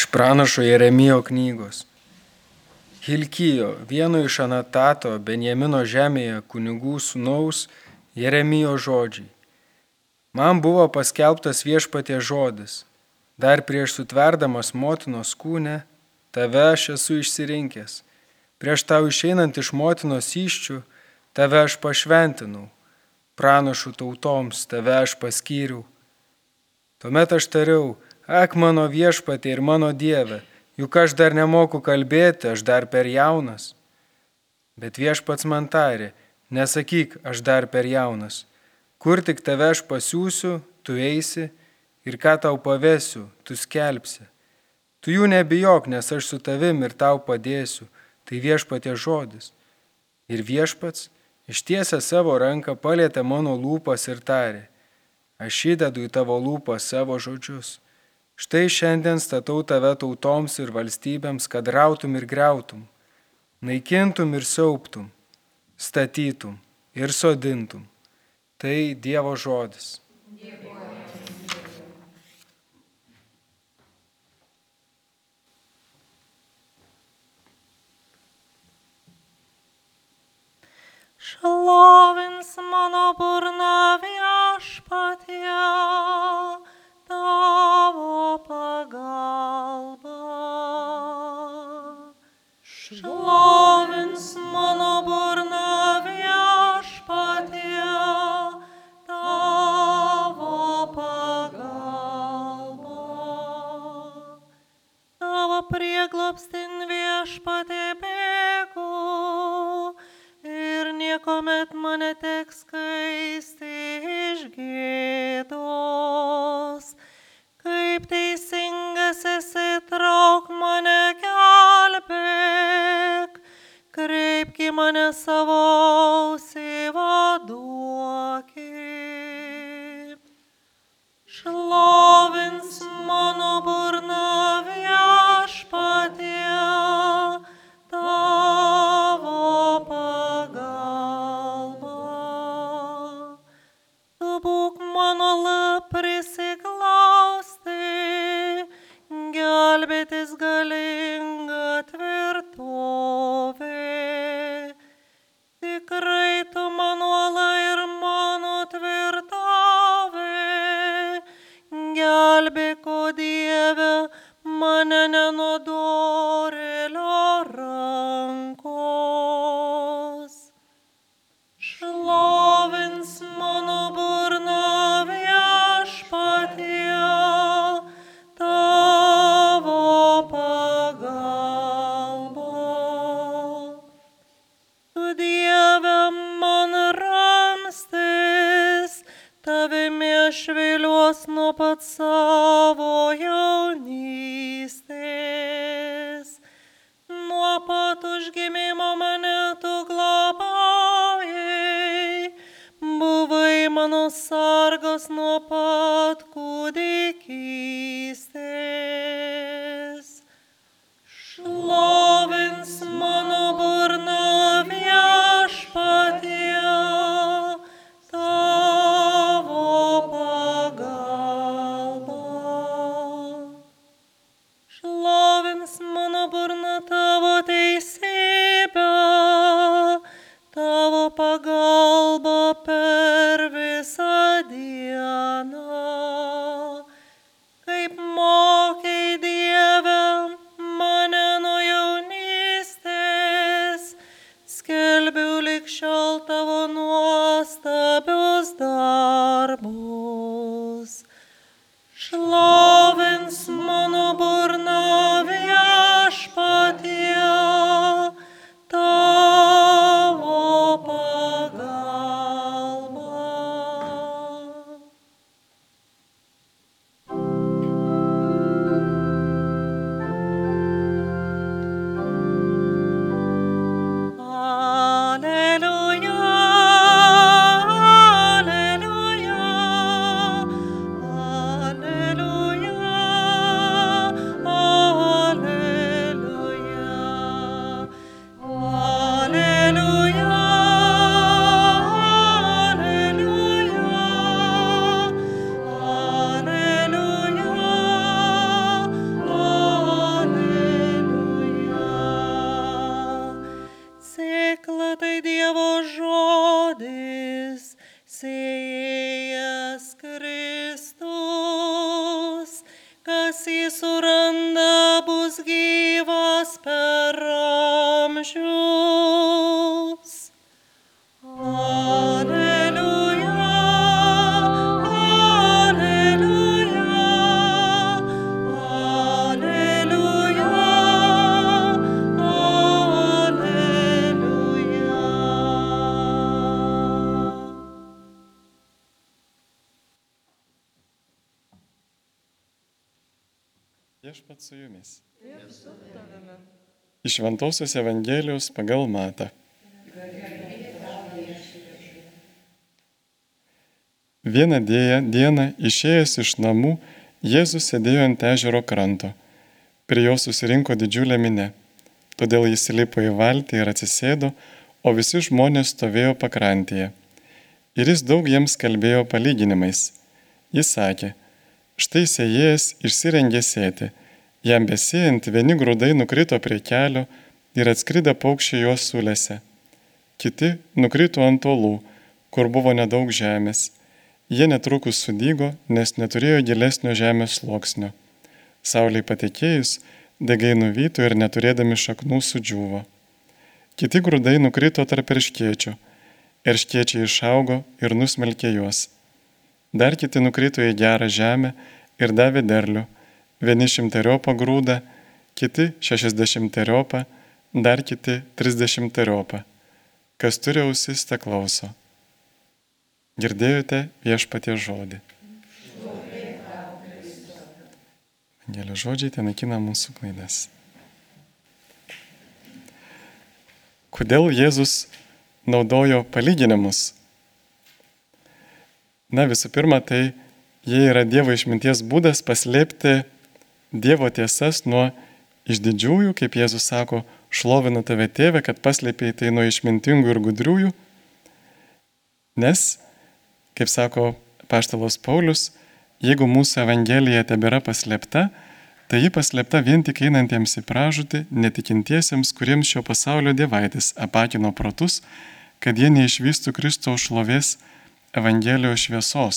Pranašo Jeremijo knygos. Hilkijo, vieno iš Anatato Benjamino žemėje kunigų sūnaus Jeremijo žodžiai. Man buvo paskelbtas Viešpaties žodis. Dar prieš sutverdamas motinos kūne, tave aš esu išsirinkęs. Prieš tau išeinant iš motinos įsčių, tave aš pašventinau. Pranašų tautoms tave aš paskyriau. Tuomet aš tariau, ak mano Viešpatie ir mano Dieve, juk aš dar nemoku kalbėti, aš dar per jaunas. Bet Viešpats man tarė, nesakyk, aš dar per jaunas. Kur tik tave aš pasiūsiu, tu eisi, ir ką tau pavesiu, tu skelbsi. Tu jų nebijok, nes aš su tavim ir tau padėsiu, tai Viešpaties žodis. Ir Viešpats, ištiesęs savo ranką, palietė mano lūpas ir tarė, aš įdedu į tavo lūpas savo žodžius. Štai šiandien statau tave tautoms ir valstybėms, kad rautum ir griautum, naikintum ir siaubtum, statytum ir sodintum. Tai Dievo žodis. Šlovins mano burna Viešpatie, tavo pagalba. Šlovins mano burna Viešpatie, tavo pagalba. Tavo prieglobstin Viešpatie bėgu, ir niekuomet mane teks skaisti iš gėdos. Kaip teisingas esi, trauk mane, gelbėk, kreipk į mane savo ausį, vaduokit. Šlovins mano burna Viešpatie, tavo pagalba. Tu būk mano prisiglaustai, gelbėtis galinga tvirtovė. Tikrai tu mano uola ir mano tvirtovė, gelbėk, o Dieve, mane nenodorėlio rankos. Šlovins mano burna Viešpatie, tavo pagalba. Tu Dieve man ramstis, tavimi aš viliuos nuo pat savo jaunystės. Nuo pat užgimimo mane tu globojai, buvai mano sargas nuo pat kūdikystės. Šlovins mano burna Viešpatie, tavo pagalba. Šlovins mano burna tavo teisybę, tavo pagalba per visą dieną. Kaip mokei, Dieve, mane nuo jaunystės, skelbiu lig šiol tavo nuostabius darbus. Šlovins mano burna suranda, bus gyvas per amžius. Alleluja, alleluja, alleluja, alleluja. Viešpats su jumis. Iš Šventosios Evangelijos pagal Matą. Vieną dieną išėjęs iš namų, Jėzus sėdėjo ant ežero kranto. Prie jo susirinko didžiulė minia. Todėl jis įlipo į valtį ir atsisėdo, o visi žmonės stovėjo pakrantėje. Ir jis daug jiems kalbėjo palyginimais. Jis sakė: štai sėjėjas išsirengė sėti. Jam besėjant vieni grūdai nukrito prie kelio ir atskridę paukščiai juos sulėse. Kiti nukrito ant uolų, kur buvo nedaug žemės. Jie netrukus sudygo, nes neturėjo gilesnio žemės sluoksnio. Saulei patekėjus, degai nuvyto ir neturėdami šaknų sudžiūvo. Kiti grūdai nukrito tarp erškėčių. Erškėčiai išaugo ir nusmelkė juos. Dar kiti nukrito į gerą žemę ir davė derlių. Vieni 100 grūdą, kiti 60, dar kiti 30. Kas turi ausis, te klauso. Girdėjote Viešpaties žodį. Evangelijos žodžiai ten naikina mūsų klaidas. Kodėl Jėzus naudojo palyginimus? Na, visų pirma, tai jie yra Dievo išminties būdas paslėpti Dievo tiesas nuo išdidžiųjų, kaip Jėzus sako, šlovinu tave tėve, kad paslėpėjai tai nuo išmintingų ir gudriųjų. Nes, kaip sako apaštalas Paulius, jeigu mūsų Evangelija tebėra paslėpta, tai ji paslėpta vien tik einantiems į pražūtį, netikintiesiems, kuriems šio pasaulio dievaitis apakino protus, kad jie neišvystų Kristaus šlovės Evangelijos šviesos.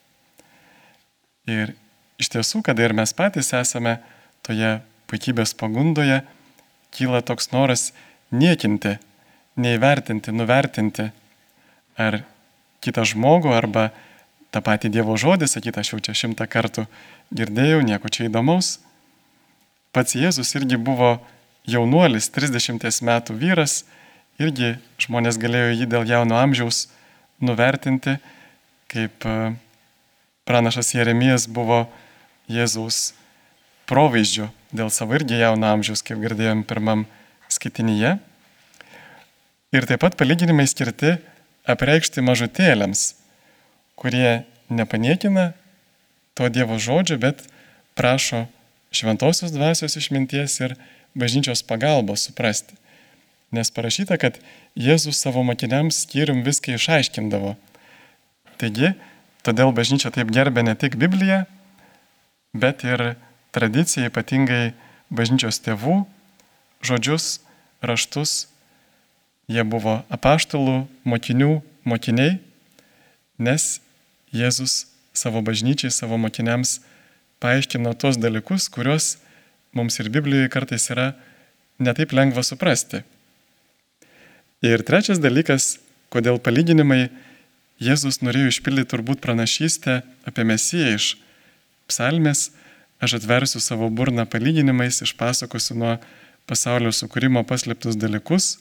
Ir iš tiesų, kada ir mes patys esame toje puikybės pagundoje, kyla toks noras niekinti, neįvertinti, nuvertinti ar kitą žmogų, arba tą patį Dievo žodį, sakytą aš jau čia 100 kartų girdėjau, nieko čia įdomaus. Pats Jėzus irgi buvo jaunuolis, 30 metų vyras, irgi žmonės galėjo jį dėl jauno amžiaus nuvertinti, kaip pranašas Jeremijas buvo Jėzaus provaizdžiu dėl savo irgi jauno amžiaus, kaip girdėjom pirmam skaitinyje. Ir taip pat palyginimai skirti apreikšti mažutėliams, kurie nepaniekina to Dievo žodžio, bet prašo šventosios dvasios išminties ir bažnyčios pagalbos suprasti. Nes parašyta, kad Jėzus savo mokiniams skyrium viską išaiškindavo. Taigi, todėl bažnyčia taip gerbė ne tik Bibliją, bet ir tradiciją, ypatingai bažnyčios tėvų, žodžius, raštus. Jie buvo apaštalų, mokinių, mokiniai, nes Jėzus savo bažnyčiai, savo mokiniams paaiškino tos dalykus, kuriuos mums ir Biblijoje kartais yra netaip lengva suprasti. Ir trečias dalykas, kodėl palyginimai, Jėzus norėjo išpildyti turbūt pranašystę apie Mesiją iš psalmės. Aš atversiu savo burną palyginimais, išpasakosiu nuo pasaulio sukūrimo paslėptus dalykus.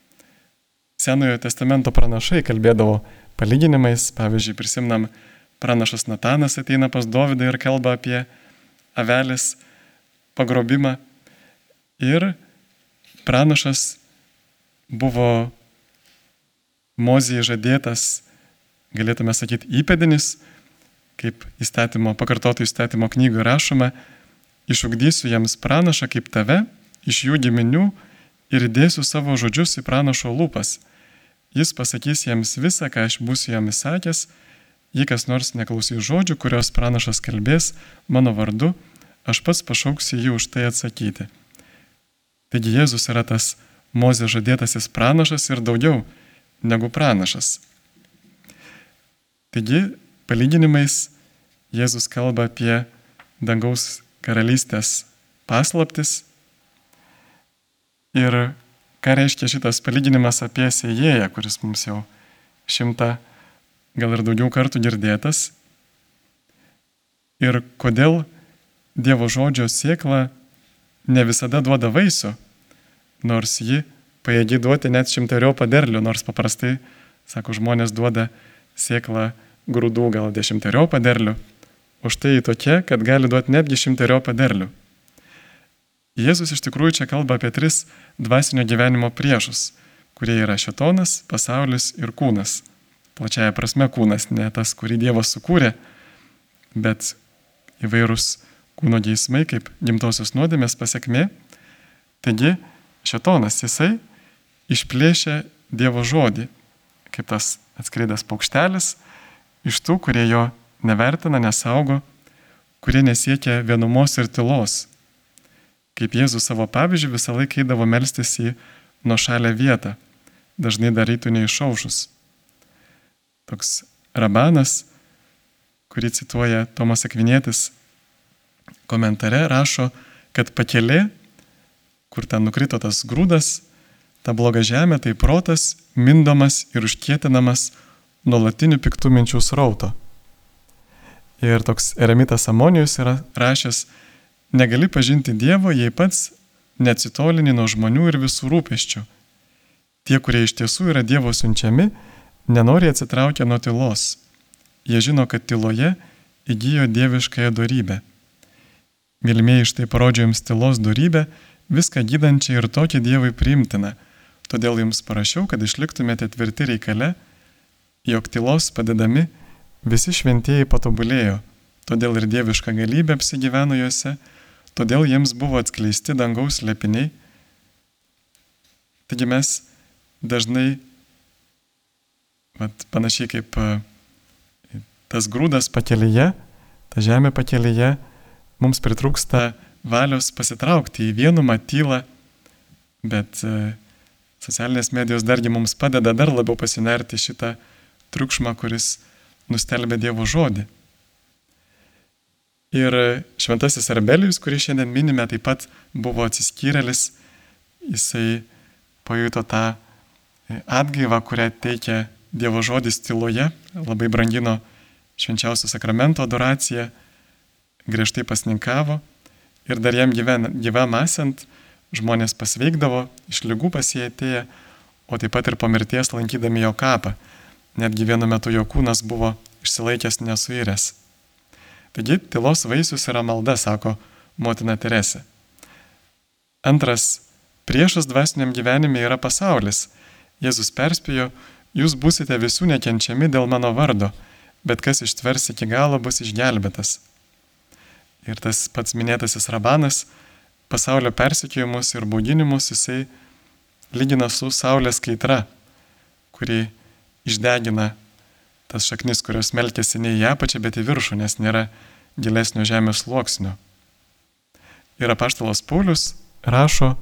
Senojo testamento pranašai kalbėdavo palyginimais. Pavyzdžiui, prisimnam, pranašas Natanas ateina pas Dovydą ir kalba apie avelės pagrobimą. Ir pranašas buvo Mozijai žadėtas, galėtume sakyti, įpėdinis, kaip pakartoto įstatymo knygoje rašoma, išugdysiu jiems pranašą kaip tave iš jų giminių ir įdėsiu savo žodžius į pranašo lūpas. Jis pasakys jiems visą, ką aš būsiu jam įsakęs, jei kas nors neklausys žodžių, kurios pranašas kalbės mano vardu, aš pats pašauksiu jį už tai atsakyti. Taigi Jėzus yra tas Mozės žadėtasis pranašas ir daugiau negu pranašas. Taigi, palyginimais Jėzus kalba apie dangaus karalystės paslaptis. Ir ką reiškia šitas palyginimas apie sėjėją, kuris mums jau 100 gal ir daugiau kartų girdėtas. Ir kodėl Dievo žodžio sėkla ne visada duoda vaisių, nors ji pajėgi duoti net 100-eriopą derlių, nors paprastai, sako, žmonės duoda sėklą grūdų gal 10-eriopą derlių, o štai tokia, kad gali duoti netgi 100-eriopą derlių. Jėzus iš tikrųjų čia kalba apie 3 dvasinio gyvenimo priešus, kurie yra šėtonas, pasaulis ir kūnas. Plačiaja prasme kūnas, ne tas, kurį Dievas sukūrė, bet įvairūs kūno geismai kaip gimtosios nuodėmės pasekmė. Taigi šėtonas, jisai išplėšia Dievo žodį, kaip tas atskridęs paukštelis, iš tų, kurie jo nevertina, nesaugo, kurie nesiekia vienumos ir tylos. Kaip Jėzus savo pavyzdžių visą laiką eidavo melstis į nuošalę vietą, dažnai darytų neišaušus. Toks rabanas, kurį cituoja Tomas Akvinietis, komentare rašo, kad pakelė, kur ten nukrito tas grūdas, ta bloga žemė, tai protas, mindomas ir užkietinamas nuolatinių piktų minčių srauto. Ir toks eremitas Amonijus yra rašęs, negali pažinti Dievo, jei pats neatsitolini nuo žmonių ir visų rūpesčių. Tie, kurie iš tiesų yra Dievo siunčiami, nenori atsitraukia nuo tylos. Jie žino, kad tyloje įgijo dieviškąją dorybę. Mylimieji, štai parodžiu jums tylos dorybę, viską gydančią ir tokį Dievui priimtiną. Todėl jums parašiau, kad išliktumėte tvirti reikale, jog tylos padedami visi šventieji patobulėjo, todėl ir dieviška galybė apsigyveno juose, todėl jiems buvo atskleisti dangaus slėpiniai. Taigi mes dažnai, panašiai kaip tas grūdas pakelyje, ta žemė pakelyje, mums pritrūksta valios pasitraukti į vienumą, tylą, bet socialinės medijos dargi mums padeda dar labiau pasinerti šitą triukšmą, kuris nustelbė Dievo žodį. Ir šventasis Arbelijus, kurį šiandien minime, taip pat buvo atsiskyrėlis, jisai pajuto tą atgaivą, kurią teikia Dievo žodis tyloje, labai brangino švenčiausio sakramento adoraciją, griežtai pasninkavo ir dar jam gyvam esant žmonės pasveikdavo, iš ligų pas jį atėję, o taip pat ir po mirties lankydami jo kapą. Netgi vienu metu jo kūnas buvo išsilaikęs nesuiręs. Taigi, tylos vaisius yra malda, sako motina Teresė. Antras priešas dvasiniam gyvenime yra pasaulis. Jėzus perspėjo, jūs būsite visų nekenčiami dėl mano vardo, bet kas ištvers iki galo bus išgelbėtas. Ir tas pats minėtasis rabanas pasaulio persekiojimus ir bauginimus jisai lygina su saulės kaitra, kuri išdegina tas šaknis, kurios melkėsi ne į apačią, bet į viršų, nes nėra gilesnio žemės sluoksnio. Ir apaštalas Paulius rašo,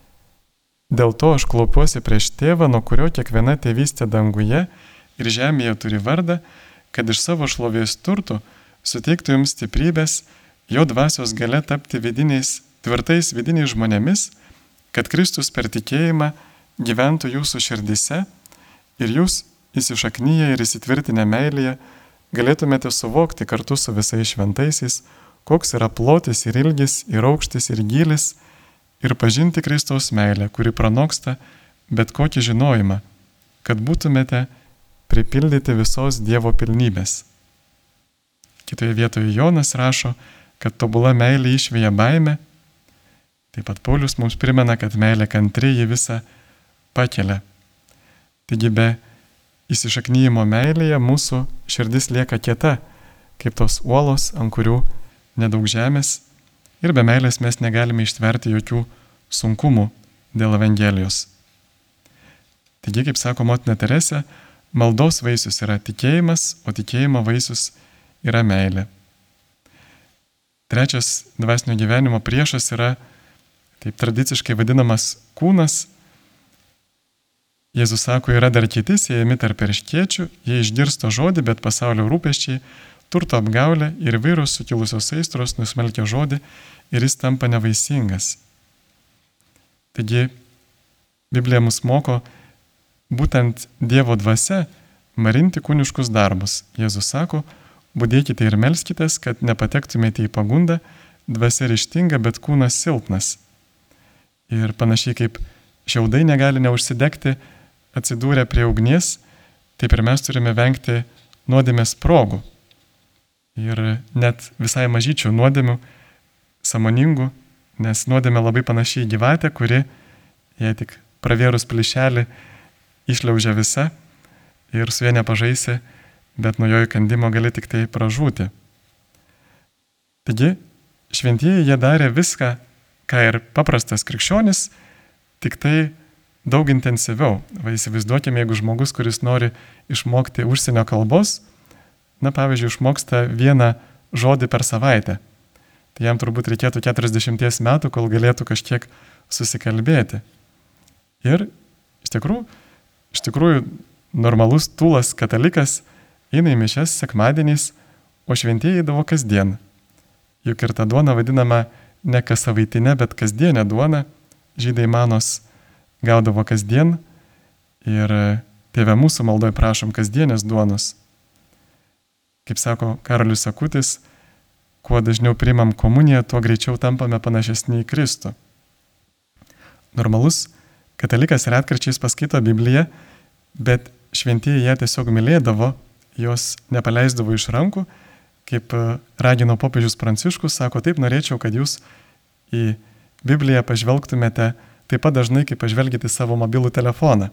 dėl to aš klaupiuosi prieš tėvą, nuo kurio kiekviena tėvystė danguje ir žemėje turi vardą, kad iš savo šlovės turtų suteiktų jums stiprybės, jo dvasios galia tapti tvirtais vidiniais žmonėmis, kad Kristus per tikėjimą gyventų jūsų širdise ir jūs įsišaknyje ir įsitvirtinę meilėje galėtumėte suvokti kartu su visais šventaisiais, koks yra plotis ir ilgis, ir aukštis, ir gylis, ir pažinti Kristaus meilę, kuri pranoksta bet kokį žinojimą, kad būtumėte pripildyti visos Dievo pilnybės. Kitoje vietoje Jonas rašo, kad tobula meilė išveja baimę. Taip pat Paulius mums primena, kad meilė kantri jį visą pakelia. Taigi be įsišaknyjimo meilėje mūsų širdis lieka kieta, kaip tos uolos, ant kurių nedaug žemės, ir be meilės mes negalime ištverti jokių sunkumų dėl Evangelijos. Taigi, kaip sako motina Teresė, maldos vaisius yra tikėjimas, o tikėjimo vaisius yra meilė. Trečias dvasinio gyvenimo priešas yra taip tradiciškai vadinamas kūnas. Jėzus sako, yra dar kiti siejami tarp erškėčių, jie išgirsto žodį, bet pasaulio rūpesčiai, turto apgaulė ir įvairios sukilusios aistros nusmelkia žodį ir jis tampa nevaisingas. Taigi, Biblija mus moko būtent Dievo dvasia marinti kūniškus darbus. Jėzus sako, budėkite ir melskitės, kad nepatektumėte į pagundą, dvasia ryžtinga, bet kūnas silpnas. Ir panašiai kaip šiaudai negali neužsidegti atsidūrę prie ugnies, taip ir mes turime vengti nuodėmės progų. Ir net visai mažyčių nuodėmių, sąmoningų, nes nuodėmė labai panašiai į gyvatę, kuri, jei tik pravėrus plyšelį, išliaužia visa ir su ja nepažaisi, bet nuo jo įkandimo gali tik tai pražūti. Taigi, šventieji jie darė viską, ką ir paprastas krikščionis, tik tai daug intensyviau. Va, įsivaizduokime, jeigu žmogus, kuris nori išmokti užsienio kalbos, pavyzdžiui, išmoksta vieną žodį per savaitę. Tai jam turbūt reikėtų 40 metų, kol galėtų kažkiek susikalbėti. Ir iš tikrųjų normalus tūlas katalikas eina į mišias sekmadieniais, o šventieji eidavo kasdien. Juk ir ta duona vadinama ne kas savaitinė, bet kasdienė duona. Žydai manos gaudavo kasdien ir Tėve mūsų maldoje prašom kasdienės duonos. Kaip sako Karolis Akutis, kuo dažniau priimam komuniją, tuo greičiau tampame panašesni į Kristų. Normalus katalikas retkarčiais paskaito Bibliją, bet šventieji ją tiesiog mylėdavo, jos nepaleisdavo iš rankų, kaip ragino popiežius Pranciškus, sako, taip norėčiau, kad jūs į Bibliją pažvelgtumėte taip pat dažnai, kaip pažvelgite į savo mobilų telefoną.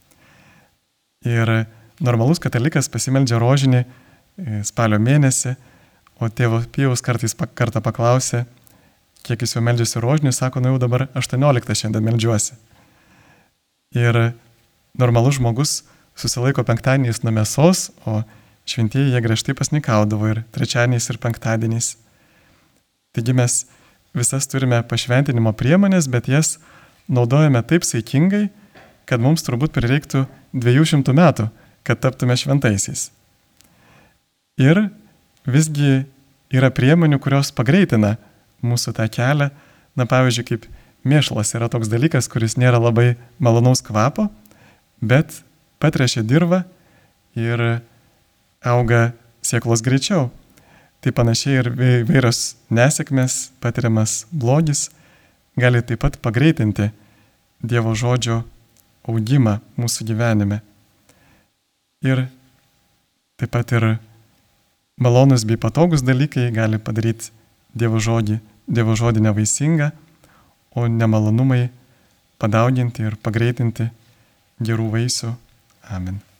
Ir normalus katalikas pasimeldžia rožinį spalio mėnesį, o tėvo Pijaus kartą paklausė, kiek jis jau meldžiasi rožinį, sako, jau dabar 18 šiandien meldžiuosi. Ir normalus žmogus susilaiko penktadieniais nuo mėsos, o šventieji jie griežtai pasnikaudavo ir trečiadieniais ir penktadieniais. Taigi mes visas turime pašventinimo priemonės, bet jas naudojame taip saikingai, kad mums turbūt prireiktų 200 metų, kad taptume šventaisiais. Ir visgi yra priemonių, kurios pagreitina mūsų tą kelią. Pavyzdžiui, kaip mėšlas yra toks dalykas, kuris nėra labai malonaus kvapo, bet patrešia dirvą ir auga sėklos greičiau. Tai panašiai ir vairios nesėkmės, patiriamas blogis gali taip pat pagreitinti Dievo žodžio augimą mūsų gyvenime. Ir taip pat ir malonus bei patogus dalykai gali padaryti Dievo žodį nevaisingą, o nemalonumai padauginti ir pagreitinti gerų vaisių. Amen.